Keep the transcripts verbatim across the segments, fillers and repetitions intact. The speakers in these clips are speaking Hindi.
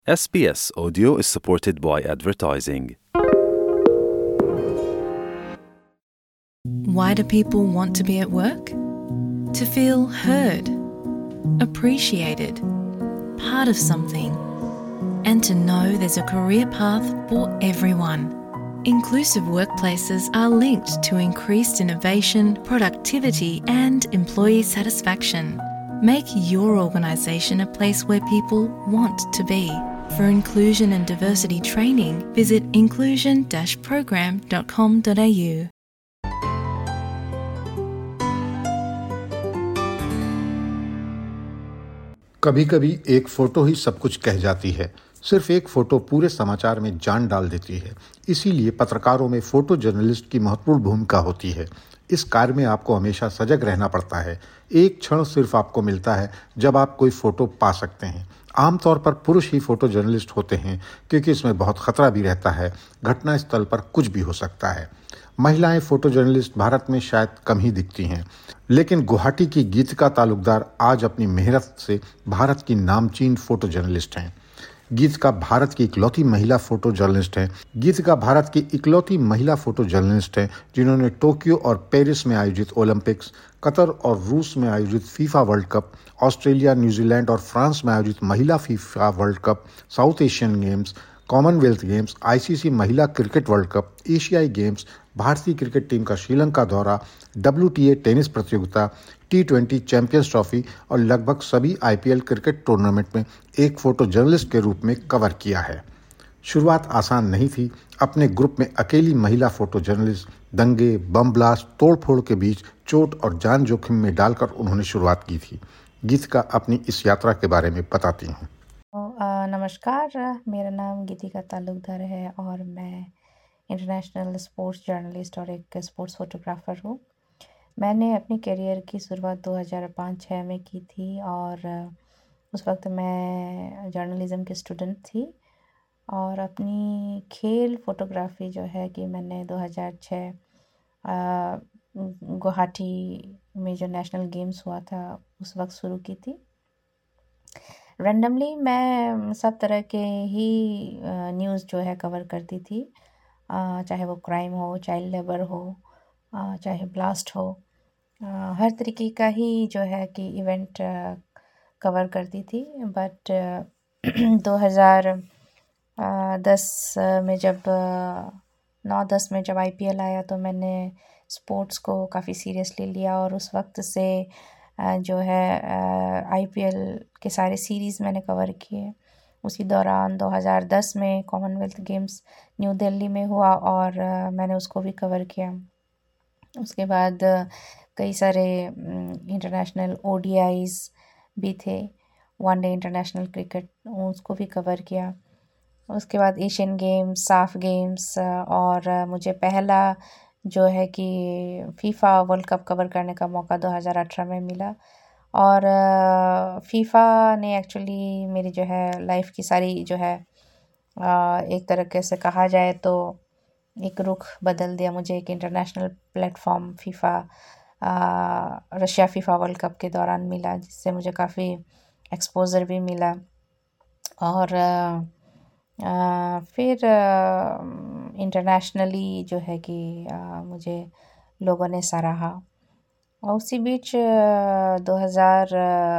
S B S Audio is supported by advertising. Why do people want to be at work? To feel heard, appreciated, part of something, and to know there's a career path for everyone. Inclusive workplaces are linked to increased innovation, productivity, and employee satisfaction. Make your organisation a place where people want to be. For inclusion and diversity training, visit inclusion dash program dot com dot a u. कभी कभी एक फोटो ही सब कुछ कह जाती है। सिर्फ एक फोटो पूरे समाचार में जान डाल देती है। इसीलिए पत्रकारों में फोटो जर्नलिस्ट की महत्वपूर्ण भूमिका होती है। इस कार्य में आपको हमेशा सजग रहना पड़ता है। एक क्षण सिर्फ आपको मिलता है जब आप कोई फोटो पा सकते हैं। आमतौर पर पुरुष ही फोटो जर्नलिस्ट होते हैं क्योंकि इसमें बहुत खतरा भी रहता है। घटना स्थल पर कुछ भी हो सकता है। महिलाएं फोटो जर्नलिस्ट भारत में शायद कम ही दिखती हैं, लेकिन गुवाहाटी की गीतिका तालुकदार आज अपनी मेहनत से भारत की नामचीन फोटो जर्नलिस्ट हैं। गीतिका भारत की इकलौती महिला फोटो जर्नलिस्ट हैं। गीतिका भारत की इकलौती महिला फोटो जर्नलिस्ट हैं जिन्होंने टोक्यो और पेरिस में आयोजित ओलंपिक्स, कतर और रूस में आयोजित FIFA world cup, Australia, New Zealand और फ्रांस में आयोजित महिला FIFA world cup, South Asian games, Commonwealth games, ICC महिला क्रिकेट वर्ल्ड कप, एशियाई गेम्स, भारतीय क्रिकेट टीम का श्रीलंका दौरा, डब्ल्यूटीए टेनिस प्रतियोगिता, टी ट्वेंटी चैंपियंस ट्रॉफी और लगभग सभी आईपीएल क्रिकेट टूर्नामेंट में एक फोटो जर्नलिस्ट के रूप में कवर किया है। शुरुआत आसान नहीं थी। अपने ग्रुप में अकेली महिला फोटो जर्नलिस्ट दंगे, बम ब्लास्ट, तोड़फोड़ के बीच चोट और जान जोखिम में डालकर उन्होंने शुरुआत की थी। गीतिका अपनी इस यात्रा के बारे में बताती हैं। नमस्कार, मेरा नाम गीतिका तालुकदार है और मैं इंटरनेशनल स्पोर्ट्स जर्नलिस्ट और एक स्पोर्ट्स फोटोग्राफ़र हूँ। मैंने अपनी करियर की शुरुआत दो हज़ार पाँच छह में की थी और उस वक्त मैं जर्नलिज़म की स्टूडेंट थी और अपनी खेल फ़ोटोग्राफ़ी जो है कि मैंने दो हज़ार छह गुवाहाटी में जो नेशनल गेम्स हुआ था उस वक्त शुरू की थी। रैंडमली मैं सब तरह के ही न्यूज़ जो है कवर करती थी, चाहे वो क्राइम हो, चाइल्ड लेबर हो, चाहे ब्लास्ट हो, हर तरीके का ही जो है कि इवेंट कवर करती थी। बट दो हज़ार दस में जब नौ दस में जब आईपीएल आया तो मैंने स्पोर्ट्स को काफ़ी सीरियसली लिया और उस वक्त से जो है आईपीएल के सारे सीरीज़ मैंने कवर किए। उसी दौरान दो हज़ार दस में कॉमनवेल्थ गेम्स न्यू दिल्ली में हुआ और मैंने उसको भी कवर किया। उसके बाद कई सारे इंटरनेशनल ओडीआईज़ भी थे, वनडे इंटरनेशनल क्रिकेट, उसको भी कवर किया। उसके बाद एशियन गेम्स, साफ गेम्स और मुझे पहला जो है कि फीफा वर्ल्ड कप कवर करने का मौका दो हज़ार अठारह में मिला और फीफा ने एक्चुअली मेरी जो है लाइफ की सारी जो है एक तरीके से कहा जाए तो एक रुख बदल दिया। मुझे एक international platform FIFA Russia FIFA world Cup के दौरान मिला, जिससे मुझे काफ़ी एक्सपोज़र भी मिला और आ, फिर इंटरनेशनली जो है कि आ, मुझे लोगों ने सराहा। और उसी बीच दो हज़ार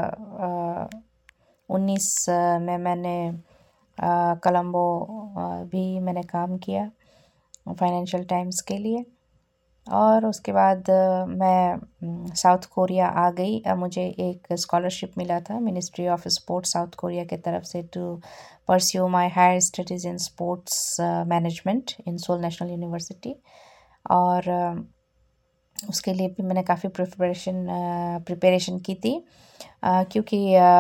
उन्नीस में मैंने कोलंबो भी मैंने काम किया फाइनेंशियल टाइम्स के लिए और उसके बाद मैं साउथ कोरिया आ गई। मुझे एक स्कॉलरशिप मिला था ministry of sports South Korea के तरफ से to pursue my higher studies in sports management in Seoul National University और उसके लिए भी मैंने काफ़ी प्रिपरेशन प्रिपरेशन की थी क्योंकि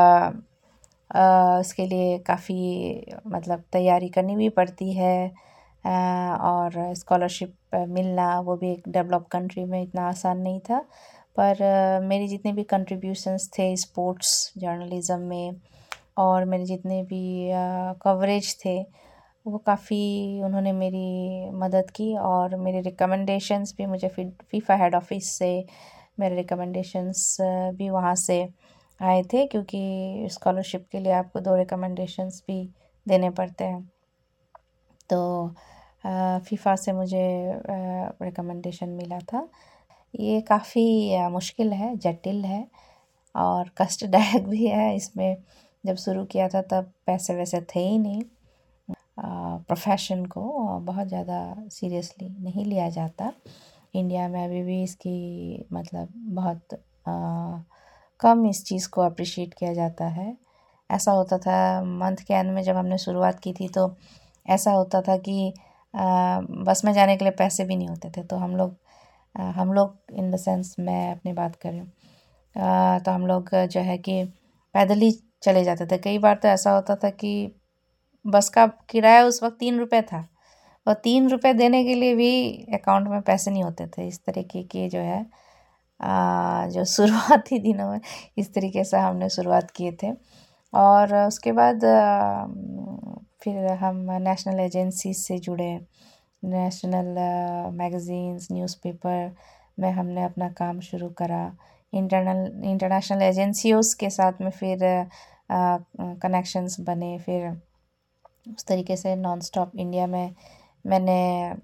इसके लिए काफ़ी मतलब तैयारी करनी भी पड़ती है और स्कॉलरशिप मिलना वो भी एक डेवलप कंट्री में इतना आसान नहीं था। पर मेरी जितने भी कंट्रीब्यूशंस थे स्पोर्ट्स जर्नलिज़म में और मेरे जितने भी कवरेज थे वो काफ़ी उन्होंने मेरी मदद की और मेरे रिकमेंडेशंस भी मुझे फीफा हेड ऑफिस से मेरे रिकमेंडेशंस भी वहाँ से आए थे क्योंकि स्कॉलरशिप के लिए आपको दो रिकमेंडेशंस भी देने पड़ते हैं। तो फीफा से मुझे रिकमेंडेशन मिला था। ये काफ़ी मुश्किल है, जटिल है और कष्टदायक भी है। इसमें जब शुरू किया था तब पैसे वैसे थे ही नहीं। प्रोफेशन को बहुत ज़्यादा सीरियसली नहीं लिया जाता। इंडिया में अभी भी इसकी मतलब बहुत आ, कम इस चीज़ को अप्रिशिएट किया जाता है। ऐसा होता था मंथ के एंड में जब हमने शुरुआत की थी तो ऐसा होता था कि आ, बस में जाने के लिए पैसे भी नहीं होते थे। तो हम लोग आ, हम लोग इन द सेंस मैं अपनी बात कर रही हूँ, तो हम लोग जो है कि पैदल ही चले जाते थे। कई बार तो ऐसा होता था कि बस का किराया उस वक्त तीन रुपये था और तीन रुपये देने के लिए भी अकाउंट में पैसे नहीं होते थे। इस तरीके की जो है आ, जो शुरुआती दिनों में इस तरीके से हमने शुरुआत किए थे। और उसके बाद आ, फिर हम नेशनल एजेंसी से जुड़े। नेशनल मैगज़ीन्स, न्यूज़पेपर में हमने अपना काम शुरू करा। इंटरनल इंटरनेशनल एजेंसियों के साथ में फिर कनेक्शंस बने। फिर उस तरीके से नॉन स्टॉप इंडिया में मैंने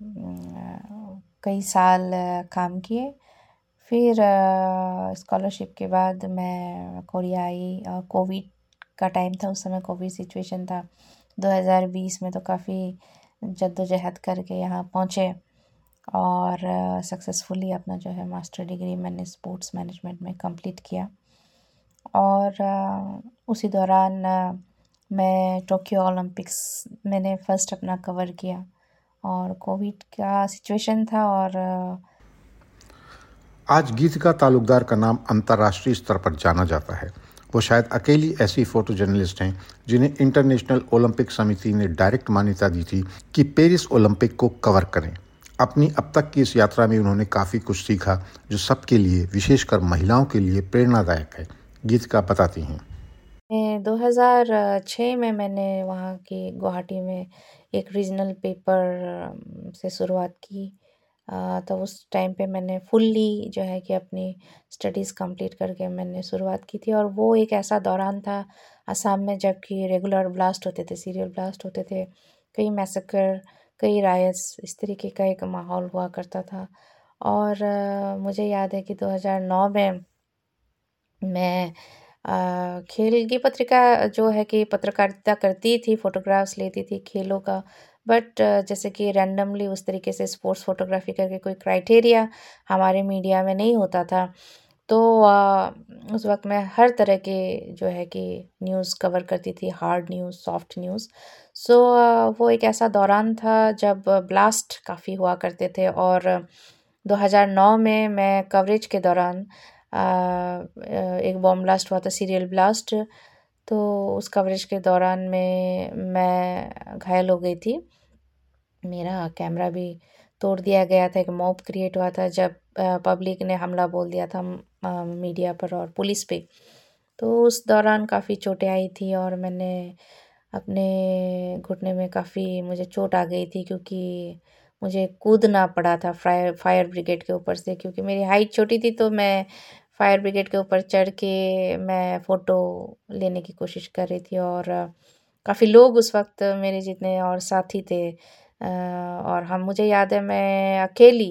कई साल काम किए। फिर स्कॉलरशिप के बाद मैं कोरिया आई और कोविड का टाइम था। उस समय कोविड सिचुएशन था दो हज़ार बीस में। तो काफ़ी जद्दोजहद करके यहाँ पहुँचे और सक्सेसफुली अपना जो है मास्टर डिग्री मैंने स्पोर्ट्स मैनेजमेंट में कंप्लीट किया। और उसी दौरान मैं टोक्यो ओलंपिक्स मैंने फ़र्स्ट अपना कवर किया और कोविड का सिचुएशन था। और आज गीतिका तालुकदार का नाम अंतर्राष्ट्रीय स्तर पर जाना जाता है। वो शायद अकेली ऐसी फोटो जर्नलिस्ट हैं जिन्हें इंटरनेशनल ओलंपिक समिति ने डायरेक्ट मान्यता दी थी कि पेरिस ओलंपिक को कवर करें। अपनी अब तक की इस यात्रा में उन्होंने काफ़ी कुछ सीखा जो सबके लिए, विशेषकर महिलाओं के लिए प्रेरणादायक है। गीतिका बताती हैं। दो हज़ार छह में मैंने वहाँ की गुवाहाटी में एक रीजनल पेपर से शुरुआत की। तो उस टाइम पे मैंने फुल्ली जो है कि अपनी स्टडीज़ कंप्लीट करके मैंने शुरुआत की थी। और वो एक ऐसा दौरान था असम में जबकि रेगुलर ब्लास्ट होते थे, सीरियल ब्लास्ट होते थे, कई मैसेकर, कई रायट्स, इस तरीके का एक माहौल हुआ करता था। और मुझे याद है कि दो हज़ार नौ में मैं आ, खेल की पत्रिका जो है कि पत्रकारिता करती थी, फ़ोटोग्राफ्स लेती थी खेलों का। बट जैसे कि रैंडमली उस तरीके से स्पोर्ट्स फ़ोटोग्राफी करके कोई क्राइटेरिया हमारे मीडिया में नहीं होता था। तो आ, उस वक्त मैं हर तरह के जो है कि न्यूज़ कवर करती थी, hard news, soft news. So वो एक ऐसा दौरान था जब ब्लास्ट काफ़ी हुआ करते थे। और दो हज़ार नौ में मैं कवरेज के दौरान एक बॉम्ब ब्लास्ट हुआ था, सीरियल ब्लास्ट। तो उस कवरेज के दौरान में मैं घायल हो गई थी। मेरा कैमरा भी तोड़ दिया गया था। एक मॉब क्रिएट हुआ था जब पब्लिक ने हमला बोल दिया था मीडिया पर और पुलिस पे। तो उस दौरान काफ़ी चोटें आई थी और मैंने अपने घुटने में काफ़ी मुझे चोट आ गई थी क्योंकि मुझे कूदना पड़ा था फायर फायर ब्रिगेड के ऊपर से। क्योंकि मेरी हाइट छोटी थी तो मैं फायर ब्रिगेड के ऊपर चढ़ के मैं फ़ोटो लेने की कोशिश कर रही थी। और काफ़ी लोग उस वक्त मेरे जितने और साथी थे। और हम मुझे याद है मैं अकेली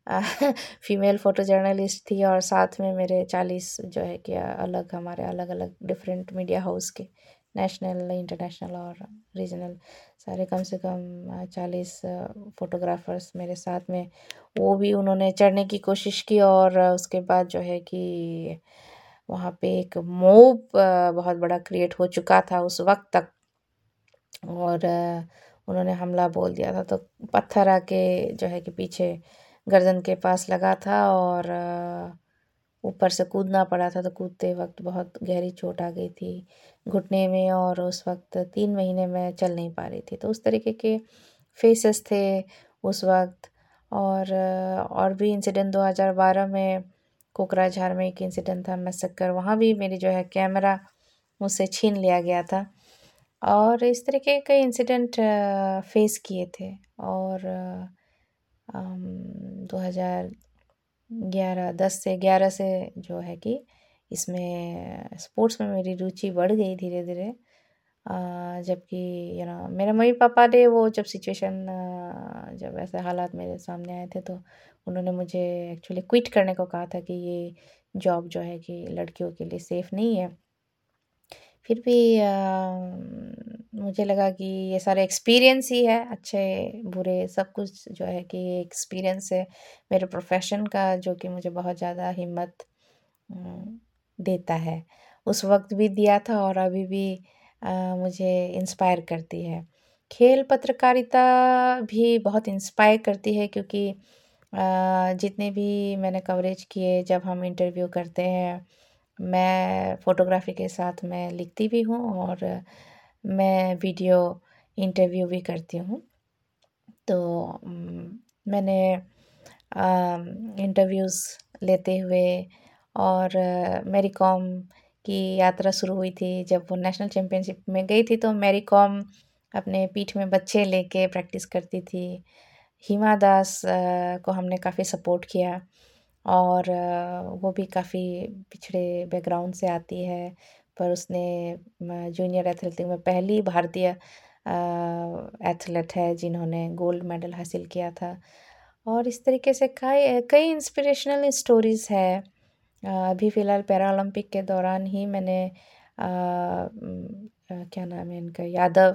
फीमेल फ़ोटो जर्नलिस्ट थी और साथ में मेरे चालीस जो है कि अलग हमारे अलग अलग डिफरेंट मीडिया हाउस के, नेशनल, इंटरनेशनल और रीजनल, सारे कम से कम चालीस फ़ोटोग्राफर्स मेरे साथ में। वो भी उन्होंने चढ़ने की कोशिश की और उसके बाद जो है कि वहाँ पे एक मॉब बहुत बड़ा क्रिएट हो चुका था उस वक्त तक। और उन्होंने हमला बोल दिया था तो पत्थर आके जो है कि पीछे गर्दन के पास लगा था और ऊपर से कूदना पड़ा था। तो कूदते वक्त बहुत गहरी चोट आ गई थी घुटने में और उस वक्त तीन महीने में चल नहीं पा रही थी। तो उस तरीके के फेसेस थे उस वक्त। और और भी इंसिडेंट दो हज़ार बारह में कोकराझार में एक इंसिडेंट था मैसेकर। वहाँ भी मेरी जो है कैमरा मुझसे छीन लिया गया था। और इस तरीके के इंसिडेंट फेस किए थे। और दो हज़ार ग्यारह दस से ग्यारह से जो है कि इसमें स्पोर्ट्स में मेरी रुचि बढ़ गई धीरे धीरे। जबकि यू नो मेरे मम्मी पापा ने वो जब सिचुएशन जब ऐसे हालात मेरे सामने आए थे तो उन्होंने मुझे एक्चुअली क्विट करने को कहा था कि ये जॉब जो है कि लड़कियों के लिए सेफ़ नहीं है। फिर भी अ, मुझे लगा कि ये सारे एक्सपीरियंस ही है, अच्छे बुरे सब कुछ जो है कि ये एक्सपीरियंस है मेरे प्रोफ़ेशन का, जो कि मुझे बहुत ज़्यादा हिम्मत उम, देता है। उस वक़्त भी दिया था और अभी भी अ, मुझे इंस्पायर करती है। खेल पत्रकारिता भी बहुत इंस्पायर करती है क्योंकि अ, जितने भी मैंने कवरेज किए, जब हम इंटरव्यू करते हैं, मैं फ़ोटोग्राफ़ी के साथ मैं लिखती भी हूँ और मैं वीडियो इंटरव्यू भी करती हूँ। तो उम, मैंने अ, इंटरव्यूज़ लेते हुए और मैरी कॉम की यात्रा शुरू हुई थी जब वो नेशनल चैम्पियनशिप में गई थी, तो मैरी कॉम अपने पीठ में बच्चे लेके प्रैक्टिस करती थी। हिमा दास अ, को हमने काफ़ी सपोर्ट किया और अ, वो भी काफ़ी पिछड़े बैकग्राउंड से आती है, पर उसने म जूनियर एथलेटिक्स में पहली भारतीय अ, एथलीट है जिन्होंने गोल्ड मेडल हासिल किया था। और इस तरीके से कई कई इंस्पिरेशनल स्टोरीज़ है। अ, अभी फ़िलहाल पैरालंपिक के दौरान ही मैंने अ, उम, अ, क्या नाम है इनका, यादव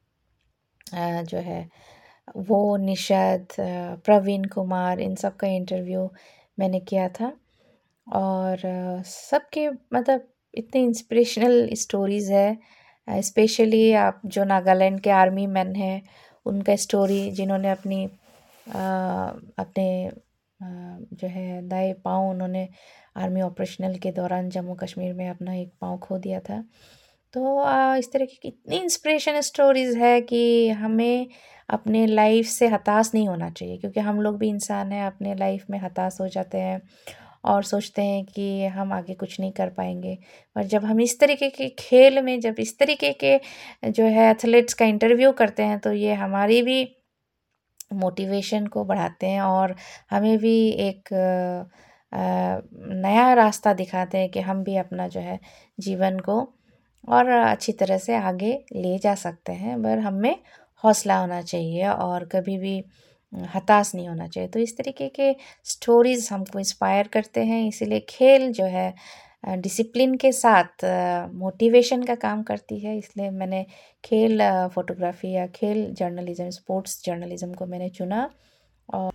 अ, जो है वो, निषद, अ, प्रवीण कुमार, इन सब का इंटरव्यू मैंने किया था और अ, सबके मतलब इतने इंस्पिरेशनल स्टोरीज़ है। अ, स्पेशली आप जो नागालैंड के आर्मी मैन हैं, उनका स्टोरी जिन्होंने अपनी अ, अपने अ, जो है दाएँ पाँव उन्होंने आर्मी ऑपरेशनल के दौरान जम्मू कश्मीर में अपना एक पाँव खो दिया था। तो अ, इस तरह की कितनी इंस्पिरेशन स्टोरीज़ है कि हमें अपने लाइफ से हताश नहीं होना चाहिए, क्योंकि हम लोग भी इंसान हैं, अपने लाइफ में हताश हो जाते हैं और सोचते हैं कि हम आगे कुछ नहीं कर पाएँगे। और जब हम इस तरीके के खेल में जब इस तरीके के जो है एथलीट्स का इंटरव्यू करते हैं, तो ये हमारी भी मोटिवेशन को बढ़ाते हैं और हमें भी एक अ, नया रास्ता दिखाते हैं कि हम भी अपना जो है जीवन को और अच्छी तरह से आगे ले जा सकते हैं। पर हमें हौसला होना चाहिए और कभी भी हताश नहीं होना चाहिए। तो इस तरीके के स्टोरीज़ हमको इंस्पायर करते हैं, इसीलिए खेल जो है अ, डिसिप्लिन के साथ मोटिवेशन का काम करती है। इसलिए मैंने खेल अ, फ़ोटोग्राफ़ी या खेल जर्नलिज़्म, स्पोर्ट्स जर्नलिज़्म को मैंने चुना। और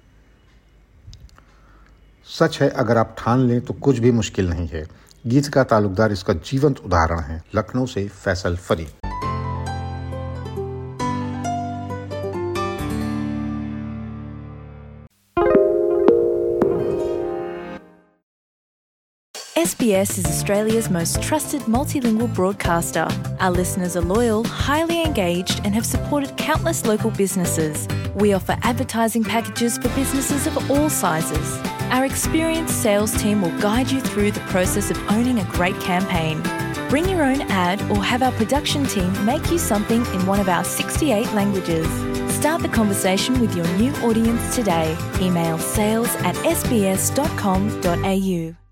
सच है, अगर आप ठान लें तो कुछ भी मुश्किल नहीं है। गीत का ताल्लुकदार इसका जीवंत उदाहरण है। लखनऊ से Faisal Farid. S B S is Australia's most trusted multilingual broadcaster. Our listeners are loyal, highly engaged, and have supported countless local businesses. We offer advertising packages for businesses of all sizes. Our experienced sales team will guide you through the process of owning a great campaign. Bring your own ad or have our production team make you something in one of our sixty-eight languages. Start the conversation with your new audience today. Email sales at s b s dot com dot a u.